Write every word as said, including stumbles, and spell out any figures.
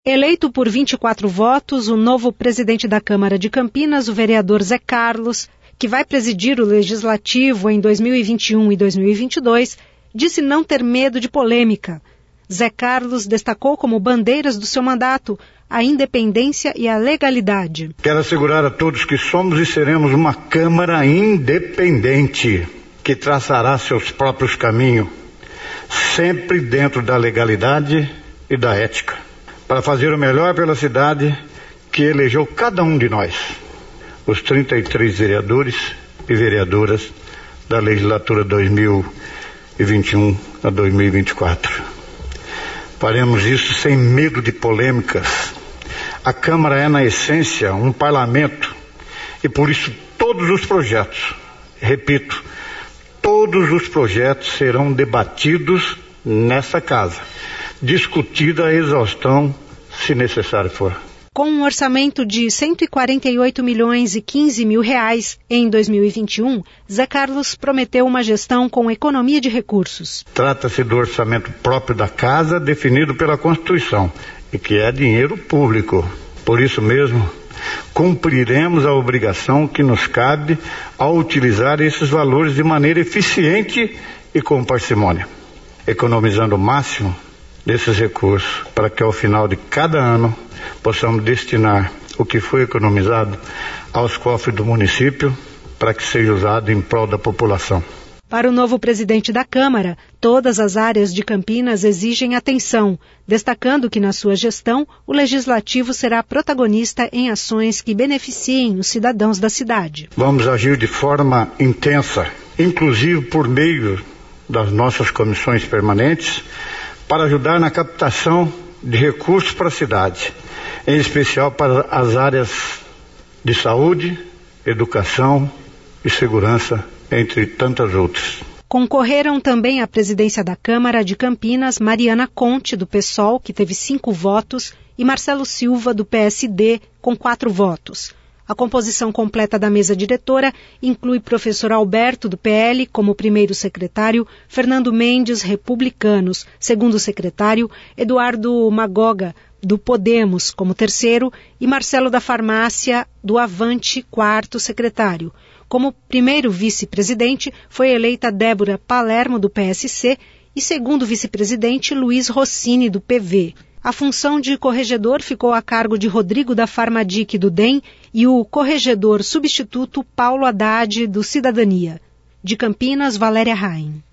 Eleito por vinte e quatro votos, o novo presidente da Câmara de Campinas, o vereador Zé Carlos, que vai presidir o Legislativo em dois mil e vinte e um e dois mil e vinte e dois, disse não ter medo de polêmica. Zé Carlos destacou como bandeiras do seu mandato a independência e a legalidade. Quero assegurar a todos que somos e seremos uma Câmara independente, que traçará seus próprios caminhos, sempre dentro da legalidade e da ética, para fazer o melhor pela cidade que elegeu cada um de nós, os trinta e três vereadores e vereadoras da legislatura dois mil e vinte e um a dois mil e vinte e quatro. Faremos isso sem medo de polêmicas. A Câmara é, na essência, um parlamento e, por isso, todos os projetos, repito, todos os projetos serão debatidos nessa casa, discutida a exaustão, se necessário for. Com um orçamento de cento e quarenta e oito milhões e quinze mil reais em dois mil e vinte e um, Zé Carlos prometeu uma gestão com economia de recursos. Trata-se do orçamento próprio da casa, definido pela Constituição, e que é dinheiro público. Por isso mesmo, cumpriremos a obrigação que nos cabe ao utilizar esses valores de maneira eficiente e com parcimônia, economizando o máximo desses recursos para que ao final de cada ano possamos destinar o que foi economizado aos cofres do município para que seja usado em prol da população. Para o novo presidente da Câmara, todas as áreas de Campinas exigem atenção, destacando que na sua gestão o Legislativo será protagonista em ações que beneficiem os cidadãos da cidade. Vamos agir de forma intensa, inclusive por meio das nossas comissões permanentes, para ajudar na captação de recursos para a cidade, em especial para as áreas de saúde, educação e segurança, entre tantas outras. Concorreram também à presidência da Câmara de Campinas Mariana Conte, do PSOL, que teve cinco votos, e Marcelo Silva, do P S D, com quatro votos. A composição completa da mesa diretora inclui professor Alberto, do P L, como primeiro secretário, Fernando Mendes, Republicanos, segundo secretário, Eduardo Magoga, do Podemos, como terceiro, e Marcelo da Farmácia, do Avante, quarto secretário. Como primeiro vice-presidente, foi eleita Débora Palermo, do P S C, e segundo vice-presidente, Luiz Rossini, do P V. A função de corregedor ficou a cargo de Rodrigo da Farmadic, do D E M, e o corregedor substituto Paulo Haddad, do Cidadania. De Campinas, Valéria Rain.